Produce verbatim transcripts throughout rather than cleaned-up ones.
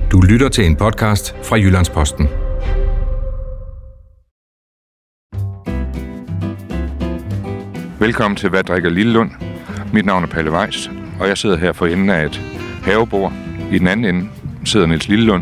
Du lytter til en podcast fra Jyllands-Posten. Velkommen til Hvad drikker Lillelund? Mit navn er Palle Weiss, og jeg sidder her for enden af et havebord. I den anden ende sidder Niels Lillelund,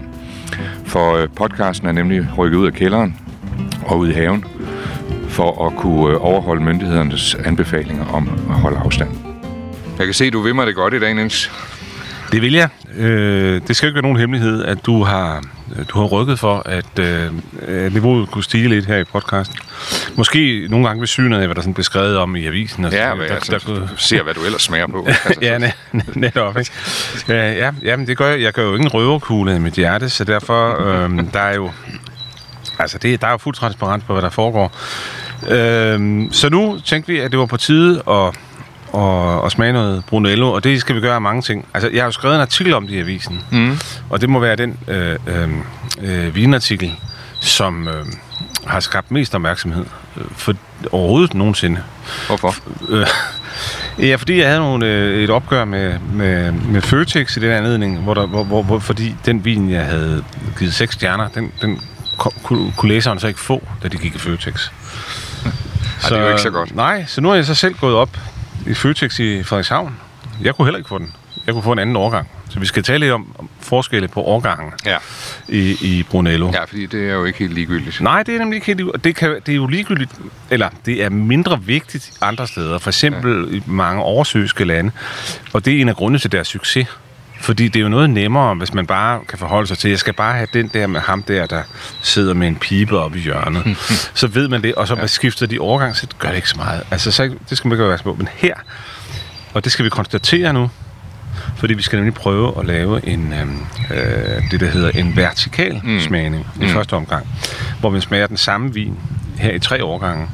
for podcasten er nemlig rykket ud af kælderen og ud i haven, for at kunne overholde myndighedernes anbefalinger om at holde afstand. Jeg kan se, at du vimmer det godt i dag, Niels. Det vil jeg. Øh, det skal ikke være nogen hemmelighed, at du har, du har rykket for, at øh, niveauet kunne stige lidt her i podcasten. Måske nogle gange ved synet af, hvad der sådan beskrevet om i avisen. Og ja, der, men, der, altså, der, der, du ser, hvad du ellers smager på. Altså, ja, net, netop. Ikke? Ja, ja, men det gør jeg. Jeg gør jo ingen røverkugle i mit hjerte, så derfor øh, der er jo, altså det, der er jo fuldt transparent på, hvad der foregår. Øh, så nu tænkte vi, at det var på tide at Og, og smage noget Brunello, og det skal vi gøre af mange ting. Altså, jeg har jo skrevet en artikel om det i avisen, mm. og det må være den øh, øh, øh, vinartikel, som øh, har skabt mest opmærksomhed øh, for overhovedet nogensinde. Hvorfor? Øh, ja, fordi jeg havde nogle, øh, et opgør med, med, med Føtex i den anledning, hvor der, hvor, hvor, hvor, fordi den vin, jeg havde givet seks stjerner, den, den kunne, kunne læseren så ikke få, da de gik i Føtex. Så, det er jo ikke så godt. Nej, så nu er jeg så selv gået op i Føtex i Frederikshavn. Jeg kunne heller ikke få den. Jeg kunne få en anden årgang. Så vi skal tale lidt om, om forskelle på årgangen ja. i, i Brunello. Ja, fordi det er jo ikke helt ligegyldigt. Nej, det er nemlig ikke helt ligegyldigt. Det, kan, det er jo ligegyldigt, eller det er mindre vigtigt andre steder. For eksempel ja. i mange oversøiske lande. Og det er en af grundene til deres succes. Fordi det er jo noget nemmere, hvis man bare kan forholde sig til, jeg skal bare have den der med ham der, der sidder med en pibe oppe i hjørnet. Så ved man det, og så ja. skifter de overgang, så gør det ikke så meget. Altså, så, det skal man ikke være på. Men her, og det skal vi konstatere nu, fordi vi skal nemlig prøve at lave en, øh, det, der hedder en vertikal mm. smagning i mm. første omgang, hvor vi smager den samme vin her i tre årgange.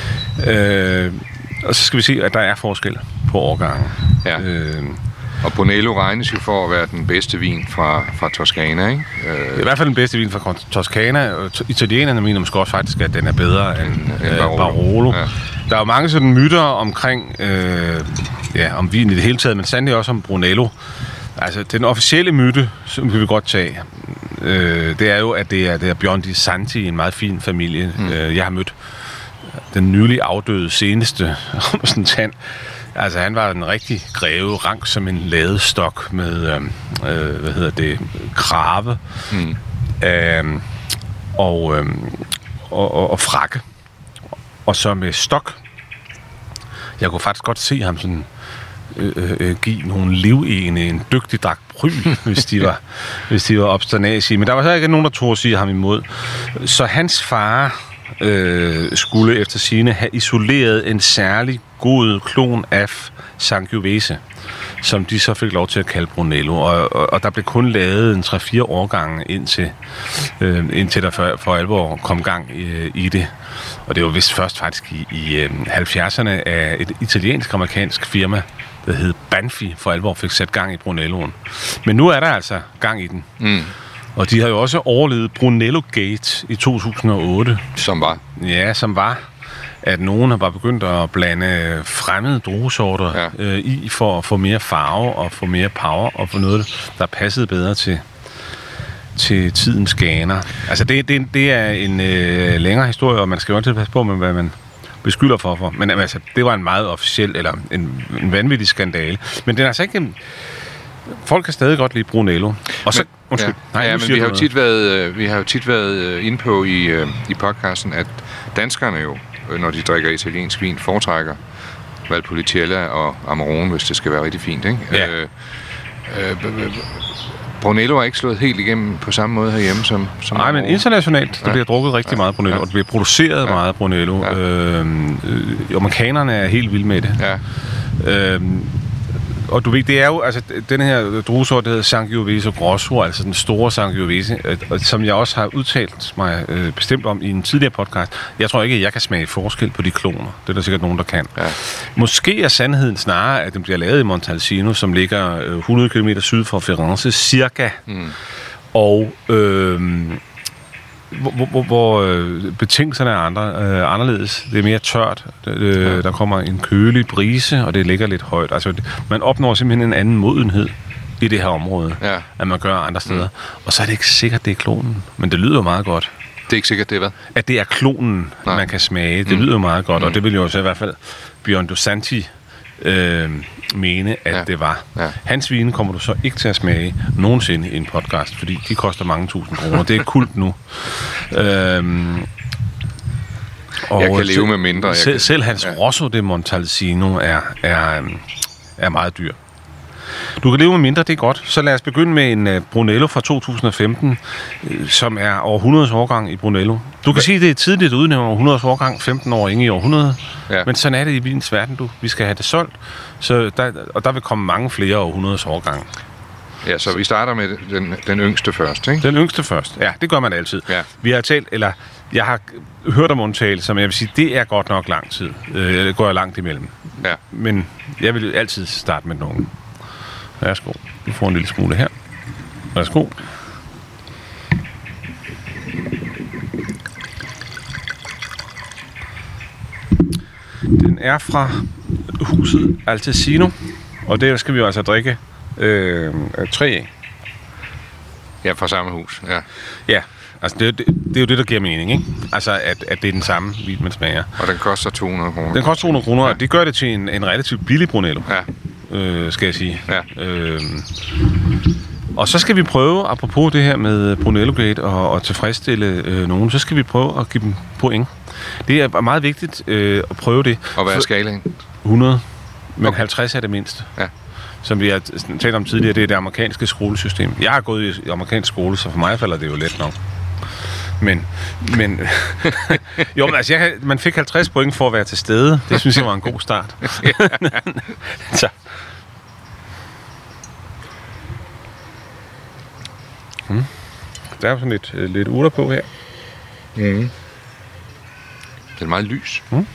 Øh, og så skal vi se, at der er forskel på årgangen. Ja. Øh, Og Brunello regnes jo for at være den bedste vin fra, fra Toscana, ikke? Øh... I hvert fald den bedste vin fra Toscana. Italienerne mener måske også faktisk, at den er bedre end, end øh, Barolo. Barolo. Ja. Der er jo mange sådan myter omkring, øh, ja, om vin i det hele taget, men sandelig også om Brunello. Altså, den officielle myte, som vi vil godt tage, øh, det er jo, at det er, det er Biondi Santi, en meget fin familie. Mm. Øh, jeg har mødt den nylig afdøde seneste sådan tand. Altså, han var en rigtig greve, rank som en ladestok med, øh, hvad hedder det, krave mm. øh, og, øh, og, og, og frakke. Og så med stok. Jeg kunne faktisk godt se ham sådan øh, øh, give nogle livene en dygtig dragt Bryl, hvis de var, hvis de var obsternasige. Men der var så ikke nogen, der tog at sige ham imod. Så hans far Øh, skulle efter sigende have isoleret en særlig god klon af Sangiovese, som de så fik lov til at kalde Brunello. Og, og, og der blev kun lavet en tre fire årgange indtil, øh, indtil der for, for alvor kom gang i, i det. Og det var vist først faktisk i, i halvfjerdserne af et italiensk-amerikansk firma, der hed Banfi, for alvor fik sat gang i Brunelloen. Men nu er der altså gang i den. Mm. Og de har jo også overlevet Brunello Gate i to tusind og otte. Som var? Ja, som var, at nogen var begyndt at blande fremmede druesorter ja. øh, i, for at få mere farve og få mere power og få noget, der passede bedre til, til tidens ganer. Altså, det, det, det er en øh, længere historie, og man skal jo også passe på med, hvad man beskylder for. for. Men altså, det var en meget officiel, eller en, en vanvittig skandale. Men den er altså ikke en... Folk kan stadig godt lide Brunello. Og så, men, undskyld, ja, nej, ja, men vi har jo tit været, vi har jo tit været inde på i, i podcasten, at danskerne jo, når de drikker italiensk vin, foretrækker Valpolicella og Amarone, hvis det skal være rigtig fint, ikke? Ja. Øh, øh, Brunello er ikke slået helt igennem på samme måde herhjemme som... som Nej, men internationalt, der ja. bliver drukket rigtig ja. meget Brunello, ja. og der bliver produceret ja. meget Brunello. Ja. Øh, øh, amerikanerne er helt vilde med det. Ja. Øh, Og du ved, det er jo, altså, den her druesort, der hedder Sangiovese Grosso, altså den store Sangiovese, øh, som jeg også har udtalt mig øh, bestemt om i en tidligere podcast. Jeg tror ikke, at jeg kan smage forskel på de kloner. Det er der sikkert nogen, der kan. Ja. Måske er sandheden snarere, at den bliver lavet i Montalcino, som ligger øh, hundrede kilometer syd for Firenze, cirka. Mm. Og... Øh, hvor, hvor, hvor øh, betingelserne er andre, øh, anderledes. Det er mere tørt. Øh, ja. Der kommer en kølig brise, og det ligger lidt højt. Altså, man opnår simpelthen en anden modenhed i det her område, ja. At man gør andre steder. Mm. Og så er det ikke sikkert, det er klonen. Men det lyder jo meget godt. Det er ikke sikkert, det er hvad? At det er klonen, Nej. Man kan smage. Det mm. lyder jo meget godt, mm. og det vil jo så i hvert fald Bjørn Dosanti øh, mene, at ja. Det var. Ja. Hans vine kommer du så ikke til at smage nogensinde i en podcast, fordi de koster mange tusind kroner. Det er kult nu. øhm, og jeg kan leve selv, med mindre. Jeg selv, kan... selv hans ja. Rosso de Montalcino er, er, er meget dyr. Du kan leve med mindre, det er godt. Så lad os begynde med en uh, Brunello fra to tusind og femten, uh, som er århundredets årgang i Brunello. Du kan sige, at det er tidligt at udnævne århundredets årgang, femten år inde i århundredet. Ja. Men sådan er det i vins verden, du. Vi skal have det solgt, så der, og der vil komme mange flere århundredets årgang. Ja, så vi starter med den, den yngste først, ikke? Den yngste først, ja, det gør man altid. Ja. Vi har talt, eller jeg har hørt om undtagelse, som jeg vil sige, det er godt nok lang tid. Uh, det går jeg langt imellem. Ja. Men jeg vil altid starte med nogen. Værsgo. Du får en lille smule her. Værsgo. Den er fra huset Altesino, og der skal vi jo altså drikke øh, tre af. Ja, fra samme hus, ja. Ja, altså det, det, det er jo det, der giver mening, ikke? Altså, at, at det er den samme vin, man smager. Og den koster to hundrede kroner. Den koster to hundrede kroner, ja. Og det gør det til en, en relativt billig Brunello. Ja. Øh, skal jeg sige. Ja. Øh, og så skal vi prøve, apropos det her med Brunello Gate og, og tilfredsstille øh, nogen, så skal vi prøve at give dem point. Det er meget vigtigt øh, at prøve det. Og hvad er skalaen? hundrede, men okay. halvtreds er det mindste. Ja. Som vi har talt om tidligere, det er det amerikanske skolesystem. Jeg har gået i amerikansk skole, så for mig falder det jo let nok. Men, men jo, men altså, jeg, man fik halvtreds point for at være til stede. Det synes jeg var en god start. Så. Hmm. Der er sådan lidt, lidt urter på her. Mm. Det er meget lys. Mm.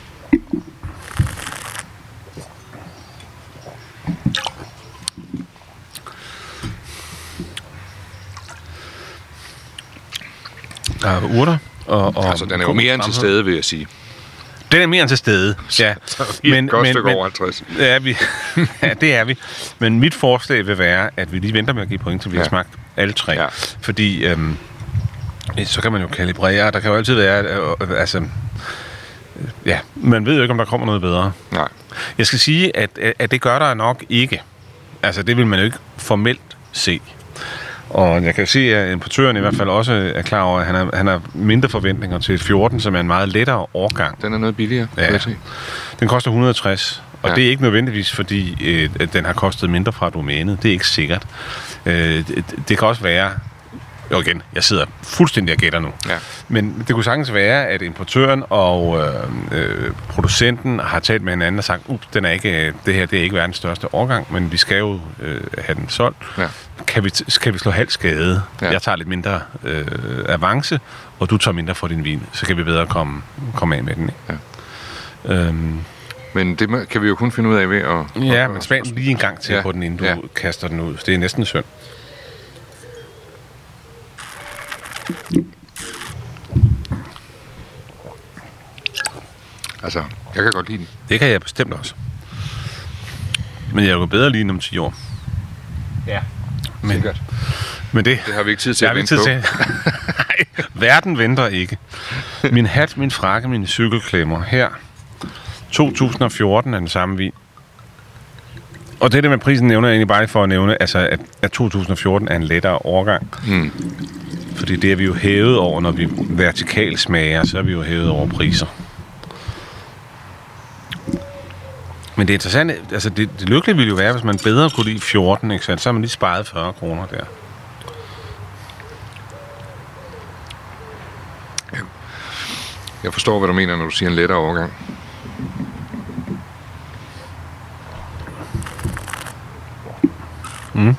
Der er urter. Og, og altså, den er jo mere end til stede, vil jeg sige. Den er mere end til stede, ja. Men, men, men, over halvtreds. Ja, vi, ja, det er vi. Men mit forslag vil være, at vi lige venter med at give point, til vi ja. har smagt alle tre. Ja. Fordi øhm, så kan man jo kalibrere. Der kan jo altid være... Øh, altså, ja, man ved jo ikke, om der kommer noget bedre. Nej. Jeg skal sige, at, at det gør der nok ikke. Altså, det vil man jo ikke formelt se. Og jeg kan se, at importøren i hvert fald også er klar over, at han har, han har mindre forventninger til fjorten, som er en meget lettere årgang. Den er noget billigere, ja. kan jeg se. Den koster et hundrede og tres, og ja. Det er ikke nødvendigvis, fordi øh, at den har kostet mindre fra domænet. Det er ikke sikkert. Øh, det, det kan også være... Jo igen, jeg sidder fuldstændig og gætter nu. Ja. Men det kunne sagtens være, at importøren og øh, øh, producenten har talt med hinanden og sagt, ups, den er ikke, det her det er ikke verdens største årgang, men vi skal jo øh, have den solgt. Ja. Kan, vi, kan vi slå halv skade? Ja. Jeg tager lidt mindre øh, avance, og du tager mindre for din vin. Så kan vi bedre komme, komme af med den. Ikke? Ja. Øhm, men det kan vi jo kun finde ud af ved at... Ja, men smag lige en gang til ja. på den, inden du ja. kaster den ud. Det er næsten synd. Altså, jeg kan godt lide den. Det kan jeg bestemt også. Men jeg er jo bedre lige om ti år. Ja, men, sikkert. Men det, det har vi ikke tid til at vente på. Nej, verden venter ikke. Min hat, min frakke, mine cykelklemmer. Her, to tusind og fjorten er den samme vin. Og det der med prisen nævner jeg egentlig bare for at nævne, altså at, at to tusind og fjorten er en lettere årgang. Mm. Fordi det er vi jo hævet over, når vi vertikal smager, så er vi jo hævet over priser. Men det interessante, altså det, det lykkelige ville jo være, hvis man bedre kunne lide fjorten, ikke sandt? Så har man lige sparet fyrre kroner der. Jeg forstår, hvad du mener, når du siger en lettere overgang. Mm.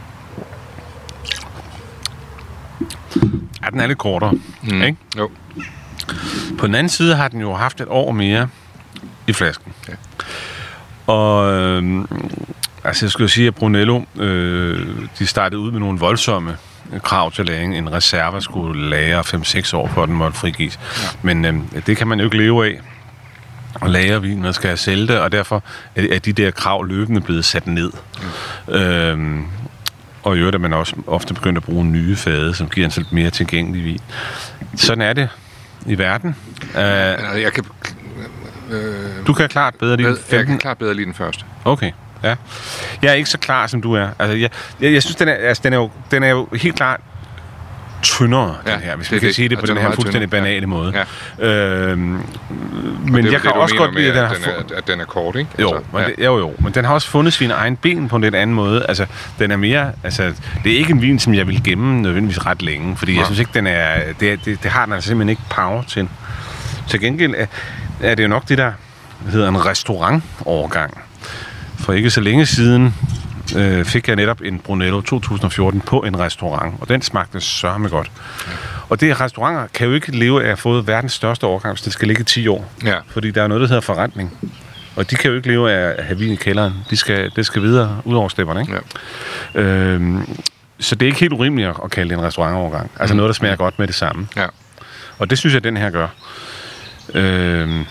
Ja, den er lidt kortere, mm. ikke? Jo. På den anden side har den jo haft et år mere i flasken. Ja. Og øh, altså jeg skulle sige, at Brunello, øh, de startede ud med nogle voldsomme krav til lagring. En reserve skulle lagre fem seks år, før den måtte frigives. Ja. Men øh, det kan man jo ikke leve af. Og lagre vin, man skal sælge det, og derfor er de der krav løbende blevet sat ned. Mm. Øh, Og i øvrigt er man også ofte begyndt at bruge nye fade, som giver en lidt mere tilgængelig vin. Sådan er det i verden. Uh, jeg kan... Øh, du kan klart bedre lide den femten. Jeg kan klart bedre lide den første. Okay, ja. Jeg er ikke så klar, som du er. Altså, jeg, jeg, jeg synes, den er, altså, den, er jo, den er jo helt klart tyndere, ja, den her, hvis vi kan det, sige det på den her fuldstændig banale ja. måde. Ja. Øhm, men jeg kan også godt lide, at den, at, den er, at den er kort, ikke? Jo, altså, men ja. det, jo, jo, men den har også fundet sine egen ben på en lidt anden måde. Altså, den er mere, altså, det er ikke en vin, som jeg vil gemme nødvendigvis ret længe, fordi ja. jeg synes ikke, den er, det, det, det har den altså simpelthen ikke power til. Til gengæld er, er det jo nok det, der hedder en restaurantovergang. For ikke så længe siden øh, fik jeg netop en Brunello to tusind og fjorten på en restaurant, og den smagte sørme godt. Ja. Og det restauranter kan jo ikke leve af at have fået verdens største overgang, hvis det skal ligge i ti år. Ja. Fordi der er noget, der hedder forretning. Og de kan jo ikke leve af at have vin i kælderen. De skal, det skal videre ud over stepperne, ikke? Ja. Øhm, så det er ikke helt urimeligt at kalde det en restaurantovergang. Altså mm. noget, der smager godt med det samme. Ja. Og det synes jeg, den her gør. Øhm,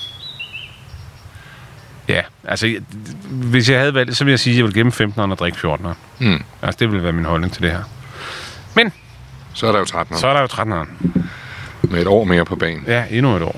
ja, altså, hvis jeg havde valgt, så ville jeg sige, at jeg ville gemme femteneren og drikke fjorteneren. Mm. Altså, det ville være min holdning til det her. Men så er der jo tretteneren. Så er der jo tretteneren. Med et år mere på banen. Ja, endnu et år.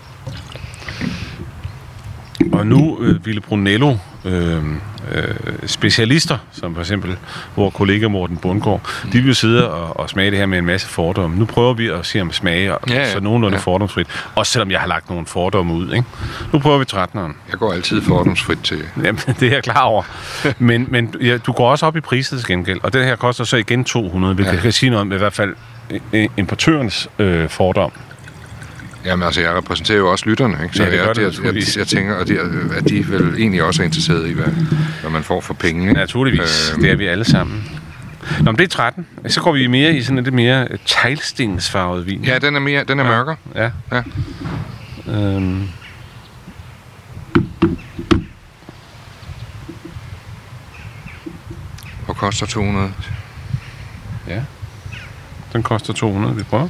Og nu øh, ville Brunello øh, øh, specialister, som for eksempel vores kollega Morten Bundgaard, mm. de vil jo sidde og, og smage det her med en masse fordomme. Nu prøver vi at se om smage, og, ja, ja. så nogenlunde ja. fordomsfrit. Også selvom jeg har lagt nogle fordomme ud, ikke? Nu prøver vi tretteneren. Jeg går altid fordomsfrit til. Jamen, det er jeg klar over. men men ja, du går også op i priset til gengæld, og den her koster så igen to hundrede, hvilket ja. kan sige noget om i hvert fald importørens øh, fordom. Jamen altså, jeg repræsenterer jo også lytterne, ikke? Så ja, jeg, det, jeg, jeg, jeg tænker, at de, at de vel egentlig også er interesseret i, hvad, hvad man får for penge. Ikke? Naturligvis. Øhm. Det er vi alle sammen. Nå, men det er tretten. Så går vi mere i sådan en lidt mere teglstensfarvet vin. Ja, den er, mere, den er ja. mørkere. Ja. ja. Øhm. Og koster to hundrede. Ja. Den koster to hundrede, vi prøver.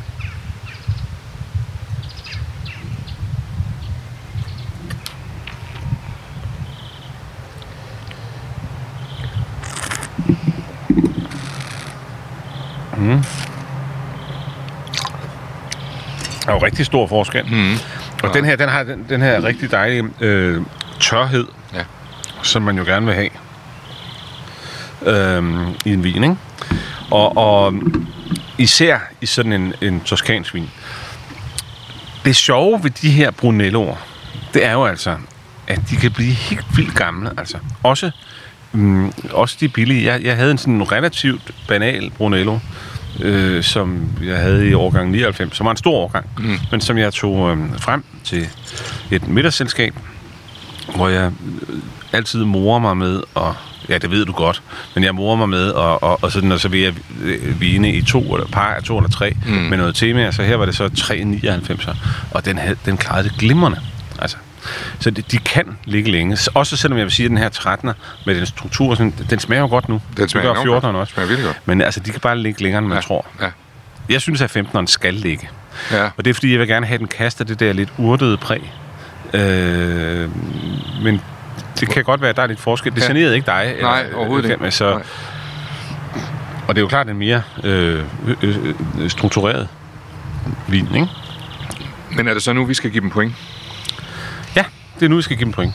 Mm. Der er jo rigtig stor forskel. Mm. Og ja. den her, den har den, den her rigtig dejlige øh, tørhed, ja. som man jo gerne vil have øh, i en vin, ikke? Og, og især i sådan en, en toskansk vin. Det sjove ved de her Brunelloer, det er jo altså, at de kan blive helt vildt gamle. Altså også, mm, også de billige. Jeg, jeg havde en sådan relativt banal Brunello, Øh, som jeg havde i årgang nioghalvfems, som var en stor årgang, mm. men som jeg tog øh, frem til et middagsselskab, hvor jeg øh, altid morer mig med, og ja, det ved du godt, men jeg morer mig med, og, og, og sådan, og så vil jeg øh, vine i to, eller par, to eller tre, mm. med noget tema, så her var det så tre komma nioghalvfems, og den, havde, den klarede det glimrende, altså. Så de, de kan ligge længe. Også selvom jeg vil sige, at den her trettener med den struktur, sådan, den smager jo godt nu. Den smager det gør fjorteneren også. Smager virkelig godt. Men altså, de kan bare ligge længere, end man ja. tror. Ja. Jeg synes, at femteneren skal ligge. Ja. Og det er, fordi jeg vil gerne have, den kaster det der lidt urtede præg. Øh, men det kan godt være, at der er lidt forskel. Det ja. generede ikke dig. Nej, eller, overhovedet ikke. Så, og det er jo klart en mere øh, øh, øh, struktureret vin, ikke? Men er det så nu, vi skal give dem point? Ja, det er nu, vi skal give dem point.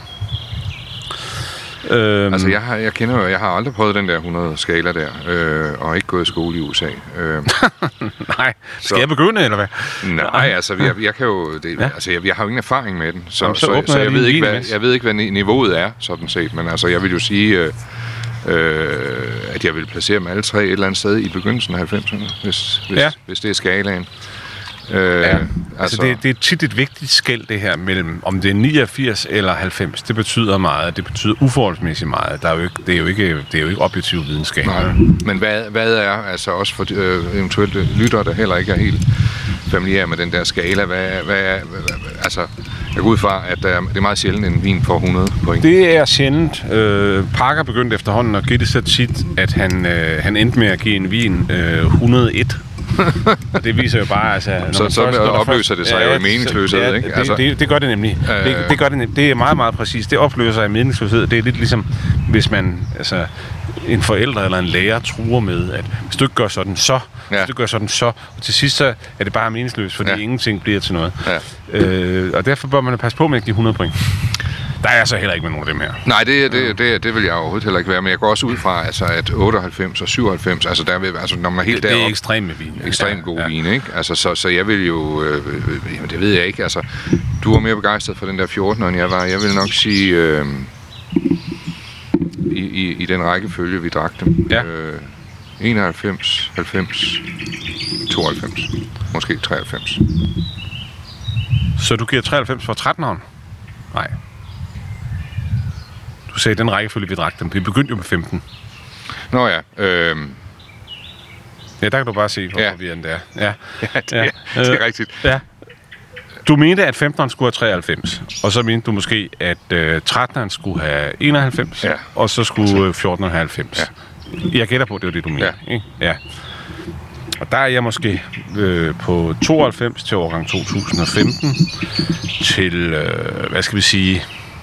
Øhm. Altså, jeg, har, jeg kender jo, jeg har aldrig prøvet den der hundrede skala der, øh, og ikke gået i skole i U S A. Øh. Nej, skal så, jeg begynde, eller hvad? Nej, altså, jeg, jeg kan jo, det, ja. altså, jeg, jeg har jo ingen erfaring med den, så, Jamen, så, så, så jeg, jeg, ved ikke, hvad, jeg ved ikke, hvad niveauet er, sådan set, men altså, jeg vil jo sige, øh, øh, at jeg vil placere dem alle tre et eller andet sted i begyndelsen af halvfemserne, hvis, hvis, ja. hvis det er skalaen. Øh, ja, altså, altså det, det er tit et vigtigt skel, det her mellem, om det er niogfirs eller halvfems. Det betyder meget. Det betyder uforholdsmæssigt meget. Der er jo ikke, det, er jo ikke, det er jo ikke objektiv videnskab. Nej, men hvad, hvad er, altså også for øh, eventuelle lyttere, der heller ikke er helt familiære med den der skala, hvad, hvad, hvad, hvad altså, jeg går ud fra, at der er, det er meget sjældent, en vin får hundrede point. Det er sjældent. Øh, Parker begyndte efterhånden at give det så tit, at han, øh, han endte med at give en vin øh, hundrede og en. Og det viser jo bare, altså... Så, så først, opløser det sig ja, jo i meningsløshed, ja, ikke? Altså, det, det, det gør det nemlig. Øh, det, det, gør det, det er meget, meget præcist. Det opløser sig i meningsløshed. Det er lidt ligesom, hvis man... Altså, en forælder eller en lærer truer med, at hvis du ikke gør sådan, så... Ja. Hvis du gør sådan, så... Og til sidst, så er det bare meningsløst, fordi ja. ingenting bliver til noget. Ja. Øh, og derfor bør man passe på med at give hundrede point. Der er så heller ikke med nogen af dem her. Nej, det, det, det, det vil jeg overhovedet heller ikke være, men jeg går også ud fra, altså, at otteoghalvfems og syvoghalvfems, altså, der vil, altså når man er helt deroppe... Det er ekstremt med vin. Ekstremt god ja. vin, ikke? Altså, så, så jeg vil jo... Øh, øh, det ved jeg ikke, altså... Du var mere begejstret for den der fjorten, end jeg var. Jeg vil nok sige... Øh, i, i, I den rækkefølge, vi drak dem. Ja. Øh, enoghalvfems, halvfems, tooghalvfems, måske treoghalvfems. Så du giver treoghalvfems for tretteneren? Nej. Du sagde, den rækkefølge, vi drak dem. Vi begyndte jo med femten. Nå ja. Øh... Ja, der kan du bare se, hvor ja. forvirrende det er. Ja, ja, det, ja. Er, det er rigtigt. Ja. Du mente, at femteneren skulle have treoghalvfems, og så mente du måske, at øh, tretteneren skulle have enoghalvfems, ja. og så skulle øh, fjorteneren have halvfems. Ja. Jeg gætter på, at det var det, du mente. Ja. Ikke? Ja. Og der er jeg måske øh, på tooghalvfems til årgang to tusind og femten, til, øh, hvad skal vi sige...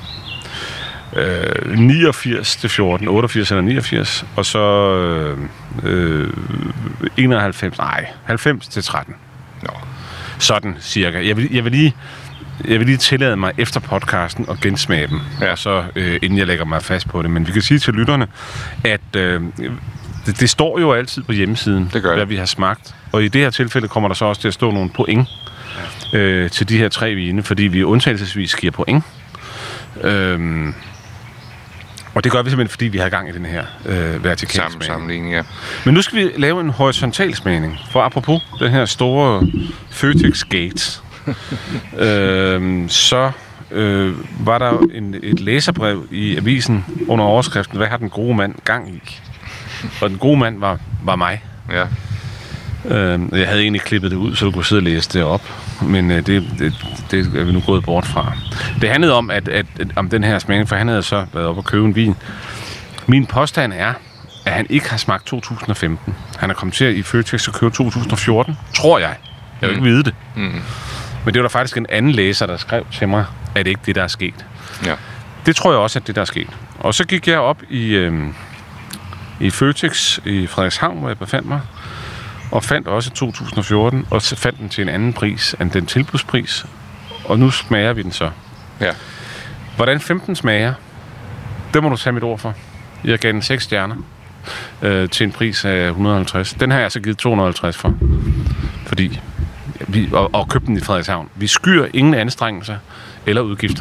Øh, niogfirs til fjorten, otteogfirs eller niogfirs, og så øh, øh, enoghalvfems, nej, halvfems til tretten. Nå. Sådan cirka. Jeg vil, jeg vil lige jeg vil lige tillade mig efter podcasten at gensmage dem, ja. og så øh, inden jeg lægger mig fast på det. Men vi kan sige til lytterne, at øh, det, det står jo altid på hjemmesiden, hvad vi har smagt. Og i det her tilfælde kommer der så også til at stå nogle point ja. øh, til de her tre vine, fordi vi undtagelsesvis giver point. Øh, Og det gør vi simpelthen, fordi vi har gang i den her øh, vertikale smagning. Sammenligning, ja. Men nu skal vi lave en horisontal smagning. For apropos den her store Føtex Gate, øh, så øh, var der en, et læserbrev i avisen under overskriften, hvad har den gode mand gang i? Og den gode mand var, var mig. Ja. Øh, jeg havde egentlig klippet det ud, så du kunne sidde og læse det op. Men øh, det, det, det er vi nu gået bort fra. Det handlede om, at, at, at om den her smagning, for han havde så været oppe og købe en vin. Min påstand er, at han ikke har smagt to tusind og femten. Han er kommet til i Føtex at købe to tusind og fjorten, tror jeg. Jeg vil mm. ikke vide det. Mm. Men det var der faktisk en anden læser, der skrev til mig, at det ikke er det, der er sket. Ja. Det tror jeg også, at det, der er sket. Og så gik jeg op i, øh, i Føtex i Frederikshavn, hvor jeg befandt mig, og fandt også to tusind og fjorten, og fandt den til en anden pris end den tilbudspris. Og nu smager vi den så. Ja. Hvordan femten smager, det må du tage mit ord for. Jeg gav den seks stjerner øh, til en pris af et hundrede og halvtreds. Den har jeg så givet to hundrede og halvtreds for. Fordi vi, og, og købte den i Frederikshavn. Vi skyer ingen anstrengelser eller udgifter.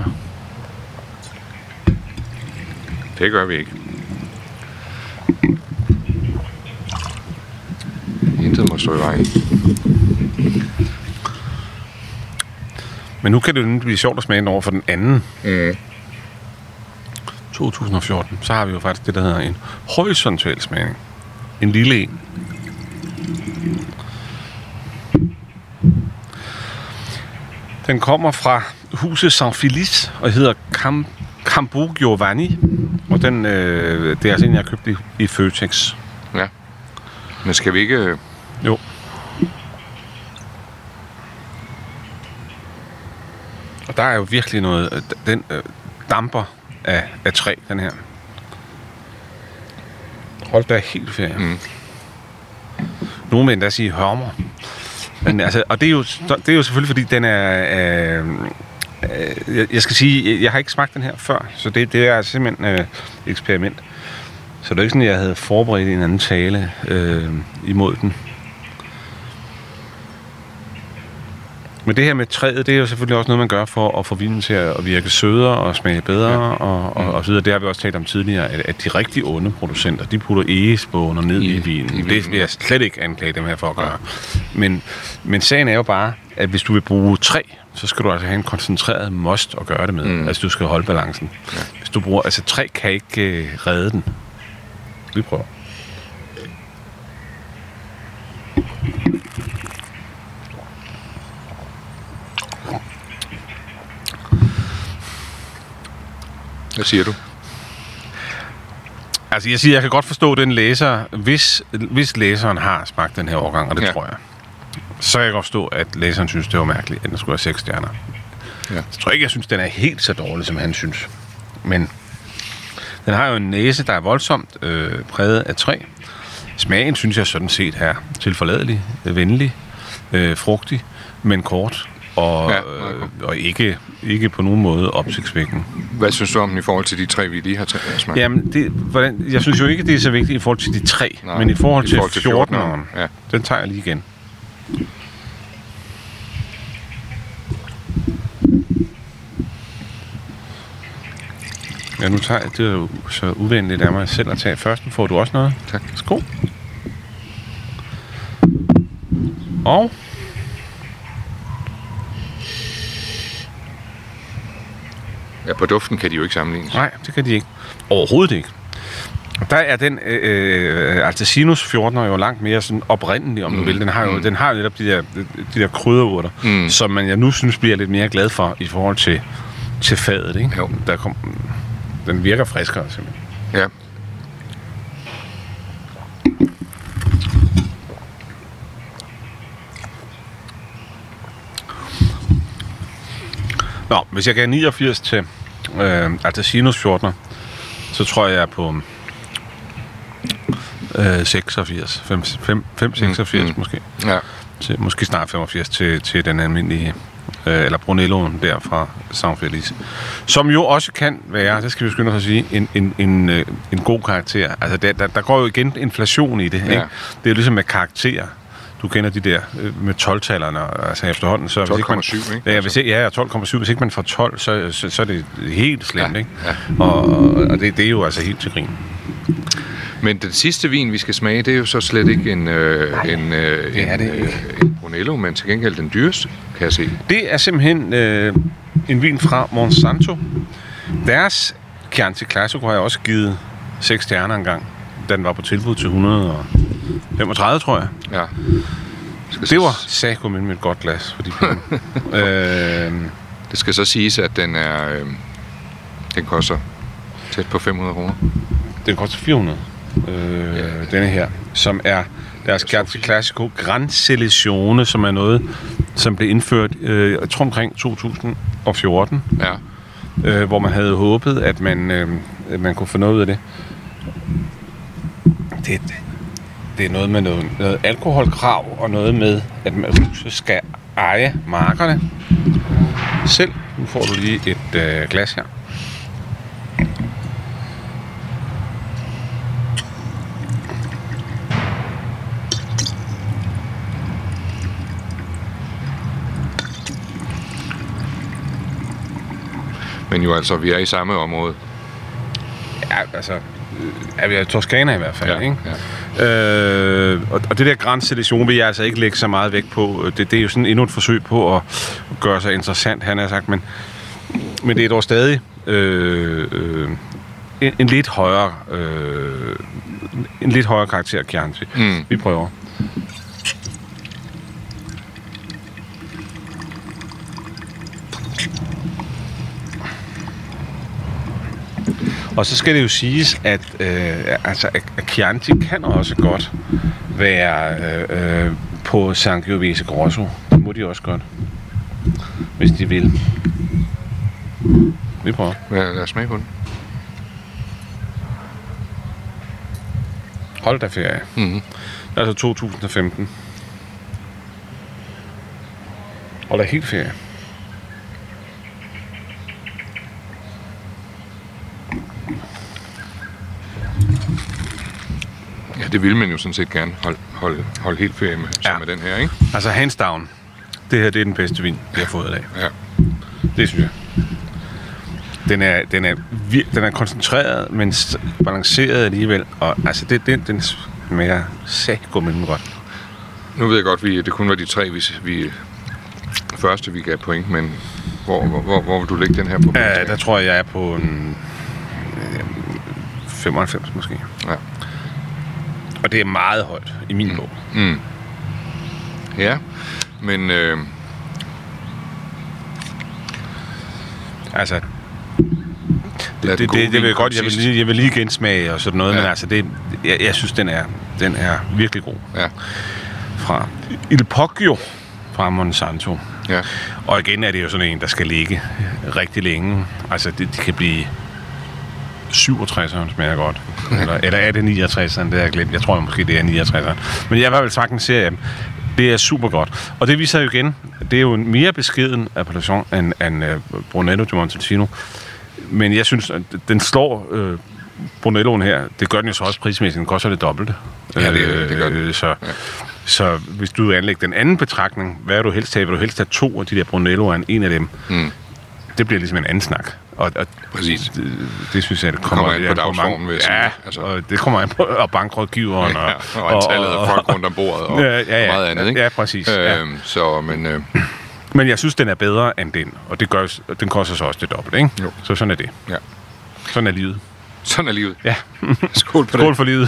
Det gør vi ikke. Intet må stå i vejen. Men nu kan det jo blive sjovt at smage den over for den anden. Mm. to tusind og fjorten. Så har vi jo faktisk det, der hedder en horisontal smagning. En lille en. Den kommer fra huset Sanfilis og hedder Cam- Campo Giovanni. Og den, øh, det er altså en, jeg har købt i, i Føtex. Ja. Men skal vi ikke... Jo. Og der er jo virkelig noget... Den øh, damper af, af træ, den her. Hold da helt ferie. Mm. Nogle vil endda sige hørmer. Men, altså, og det er, jo, det er jo selvfølgelig, fordi den er... Øh, øh, jeg skal sige, jeg har ikke smagt den her før, så det, det er simpelthen et øh, eksperiment. Så det er ikke sådan, at jeg havde forberedt en anden tale øh, imod den. Men det her med træet, det er jo selvfølgelig også noget, man gør for at få vinen til at virke sødere og smage bedre, ja. og, og, og så videre. Det har vi også talt om tidligere, at, at de rigtig onde producenter, de putter egespåner ned i, i vinen. I det vil jeg slet ikke anklage dem her for at gøre. Men, men sagen er jo bare, at hvis du vil bruge træ, så skal du altså have en koncentreret most at gøre det med. Mm. Altså, du skal holde balancen. Ja. Hvis du bruger... Altså, træ kan ikke øh, redde den. Vi prøver. Hvad siger du? Altså, jeg siger, jeg kan godt forstå den læser, hvis, hvis læseren har smagt den her årgang, og det ja. tror jeg. så jeg kan godt forstå, at læseren synes, det var mærkeligt, at den skulle have seks stjerner. Ja. Jeg tror ikke, jeg synes, den er helt så dårlig, som han synes. Men den har jo en næse, der er voldsomt øh, præget af træ. Smagen synes jeg sådan set er tilforladelig, venlig, øh, frugtig, men kort. Og, ja, øh, og ikke, ikke på nogen måde opsigtsvækkende. Hvad synes du om den i forhold til de tre, vi lige har smagt? Jamen, det, hvordan, jeg synes jo ikke, det er så vigtigt i forhold til de tre, nej, men i forhold, i forhold til fjorteneren, ja. Den tager jeg lige igen. Ja, nu tager jeg, det er jo så uvenligt af mig selv at tage først. Nu får du også noget. Tak. Skål. Og... Ja, på duften kan de jo ikke sammenlignes. Nej, det kan de ikke. Overhovedet ikke. Der er den øh, Artesinus fjorten er jo langt mere sådan oprindelig, om mm. du vil. Den har jo mm. den har jo netop de der, de der krydderurter, mm. som man jeg nu synes bliver lidt mere glad for i forhold til, til fadet, ikke? Jo. Der kom, den virker friskere, simpelthen. Ja. Nå, hvis jeg gav niogfirs til øh, Artesinus fjorten, så tror jeg, jeg er på øh, seksogfirs. fem seksogfirs mm. måske. Ja. Til, måske snart femogfirs til, til den almindelige, øh, eller Brunelloen der fra San Felice. Som jo også kan være, det skal vi skynde os at sige, en, en, en, en god karakter. Altså, der, der, der går jo igen inflation i det, ikke? Ja. Det er jo ligesom med karakterer. Du kender de der med tolv-tallerne, altså efterhånden. Så tolv komma syv, ikke? Ja, hvis ikke, ja, tolv komma syv. Hvis ikke man får tolv, så, så, så er det helt slemt, ja, ikke? Ja. Og, og det, det er jo altså helt til grin. Men den sidste vin, vi skal smage, det er jo så slet ikke en, øh, en, øh, det en, det øh, en Brunello, men til gengæld den dyreste, kan jeg se. Det er simpelthen øh, en vin fra Monsanto. Deres Chianti Classico har jeg også givet seks stjerner engang. Den var på tilbud til et hundrede og femogtredive, tror jeg. Ja. Det var sæko med et godt glas for de penge. øh, det skal så siges, at den er øh, den koster tæt på fem hundrede kroner. Den koster fire hundrede, øh, ja. Denne her, som er deres Chianti Classico Gran Selezione, som er noget, som blev indført, øh, jeg tror omkring to tusind og fjorten, ja. øh, hvor man havde håbet, at man, øh, at man kunne få noget ud af det. Det, det er noget med noget, noget alkoholkrav, og noget med, at man skal eje markerne selv. Nu får du lige et øh, glas her. Men jo altså, vi er i samme område. Ja, altså, er vi i Toskana i hvert fald, ja, ikke? Ja. Øh, og, og det der Gran Selezione vil jeg altså ikke lægge så meget vægt på. Det, det er jo sådan endnu et forsøg på at gøre sig interessant, han har sagt, men, men det er dog stadig øh, øh, en, en lidt højere øh, en lidt højere karakter Chianti. Mm. Vi prøver. Og så skal det jo siges, at, øh, altså, at Chianti kan også godt være øh, øh, på Sangiovese Grosso. Det må de også godt, hvis de vil. Vi prøver. Ja, lad os smage på den. Hold da ferie. Mm-hmm. Det er altså to tusind og femten. Hold da helt ferie. Ja, det vil man jo sådan set gerne holde, holde, holde helt ferie med, ja. Med den her, ikke? Altså hands down. Det her, det er den bedste vin, jeg har fået af. Ja. Det synes jeg. Den er, den er, den er koncentreret, men balanceret alligevel. Og altså, det, det, den smager sæt mellem godt. Nu ved jeg godt, vi det kun var de tre, vi, vi første, vi gav point, men hvor, hvor, hvor, hvor vil du lægge den her på? Ja, der tror jeg, jeg er på en femoghalvfems måske. Ja. Og det er meget højt i min mm. bog. Mm. Ja, men... Øh... Altså... Det, det, det, det, det vil jeg godt... Jeg vil, lige, jeg vil lige gensmage og sådan noget, ja. Men altså, det, jeg, jeg synes, den er, den er virkelig god. Ja. fra Il Poggio fra Monsanto. Ja. Og igen er det jo sådan en, der skal ligge rigtig længe. Altså, det, de kan blive syvogtresseren smager godt. Eller, eller er det niogtresseren? Det har jeg glemt. Jeg tror måske, det er niogtresseren. Men jeg var vel sagt en serie. Det er super godt. Og det viser jo igen, det er jo en mere beskeden appellation end, end uh, Brunello di Montalcino. Men jeg synes, at den slår uh, Brunelloen her. Det gør den jo så også prismæssigt. Den koster det dobbelte. Ja, det, det gør den. Så, ja. så hvis du anlægger den anden betragtning, hvad er du helst have? Vil du helst have to af de der Brunelloer end en af dem? Mm. Det bliver ligesom en anden snak. Og, og Præcis. Det, det synes jeg, det kommer, kommer ind på dagsformen, vil jeg sige. Ja, altså. Og det kommer ind på og bankrådgiveren. Ja, og, og antallet af folk rundt om bordet og, ja, ja, ja, og meget andet, ikke? Ja, præcis. Øhm, ja. Så, men... Øh... Men jeg synes, den er bedre end den, og det gør, den koster så også det dobbelt, ikke? Jo. Så sådan er det. Ja. Sådan er livet. Sådan er livet. Ja. Skål på Skål det. for livet.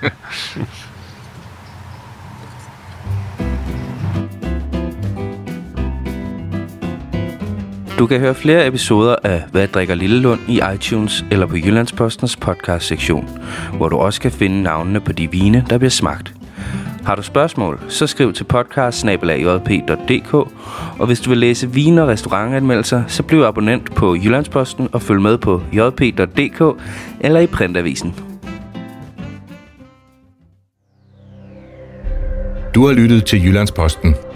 Du kan høre flere episoder af Hvad drikker Lillelund i iTunes eller på Jyllandspostens podcast-sektion, hvor du også kan finde navnene på de vine, der bliver smagt. Har du spørgsmål, så skriv til podcast snabel-a j p punktum d k, og hvis du vil læse vine- og restaurantanmeldelser, så bliv abonnent på Jyllandsposten og følg med på j p punktum d k eller i printavisen. Du har lyttet til Jyllandsposten.